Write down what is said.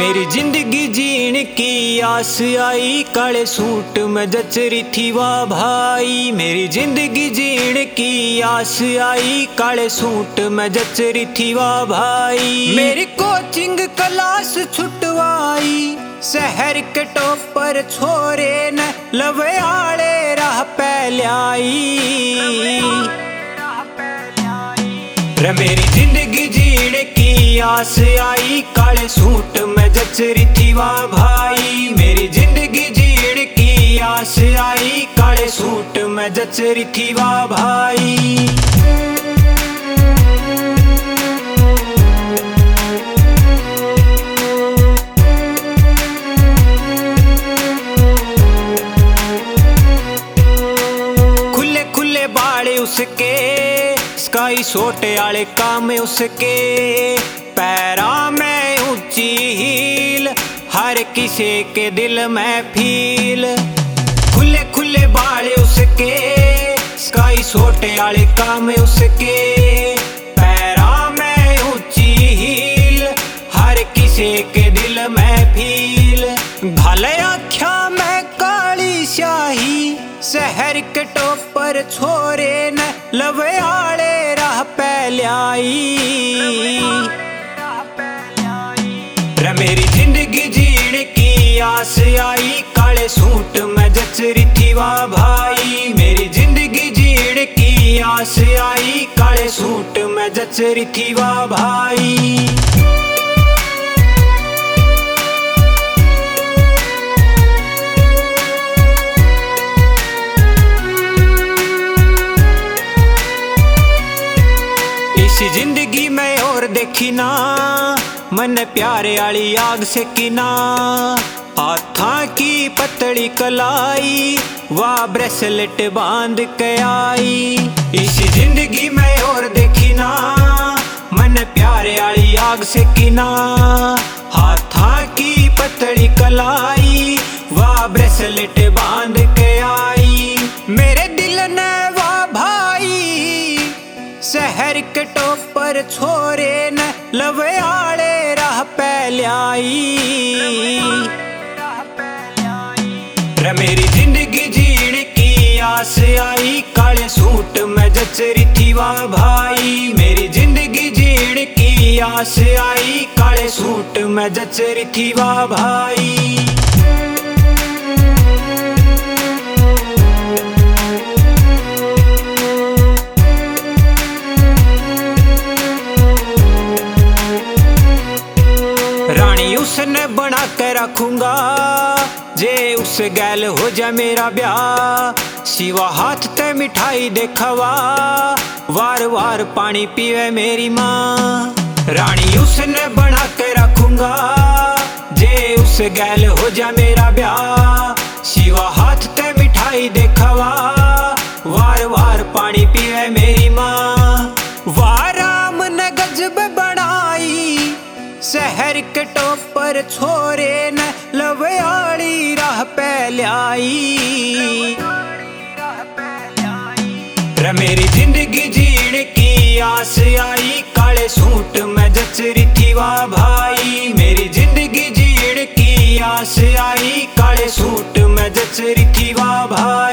मेरी जिंदगी जीण की आस आई, काले सूट में जचरी थी वाह भाई। मेरी जिंदगी जीण की आस आई, काले सूट में जचरी थी वाह भाई। मेरी कोचिंग क्लास छुटवाई, शहर के टॉपर छोरे न लवयाले राह पे ल्याई। रे मेरी जिंदगी जीण की आस आई, काले सूट में जचरी थी वाह भाई। मेरी जिंदगी जीण की आस आई, काले सूट में जचरी थी वाह भाई। खुले खुले बाड़े उसके, स्काई सोटे आले काम उसके। पैरा में ऊंची हील, हर किसी के दिल में फील। खुले खुले बाल उसके, स्काई सोटे आले काम उसके। पैरा में ऊंची हील, हर किसी के दिल में फील। भले आख्या में काली स्याही, शहर के टॉपर छोरे न लवयाले राह पे ल्याई। रे मेरी जिंदगी जीण की आस आई, काले सूट में जचरी थी वाह भाई। मेरी जिंदगी जीण की आस आई, काले सूट में जचरी थी वाह भाई। इसी जिंदगी में और देखी ना, मन प्यारे आली आग से किना। हाथा की पतली कलाई, वाह ब्रेसलेट बांध के आई। इसी जिंदगी में और देखी ना, मन प्यारे आली आग से किना। हाथा की पतली कलाई, वाह ब्रेसलेट बांध के आई। मेरे दिल ने वाह भाई, शहर के टॉपर छोरे न लवयाले राह पे ल्याई। रे मेरी जिंदगी जीण की आस आई, काले सूट में जचरी थी वाह भाई। मेरी जिंदगी जीण की आस आई, काले सूट में जचरी थी वाह भाई। रानी उसने बना के रखूंगा, जे उस गैल हो जा मेरा ब्याह। सिवा हाथ ते मिठाई देखवा, वार वार पानी पीवे मेरी माँ। रानी उसने बना के रखूंगा, जे उस गैल हो जा मेरा ब्याह। सिवा हाथ ते मिठाई देखवा, वार वार पानी पीवे मेरी माँ। वाह राम ने गजब बनाई, शहर के टॉपर छोरे न लवयाली राह पे ल्याई। रे मेरी जिंदगी जीण की आस आई, काले सूट में जचरी थी वाह भाई। मेरी जिंदगी जीण की आस आई, काले सूट में जचरी थी वाह भाई।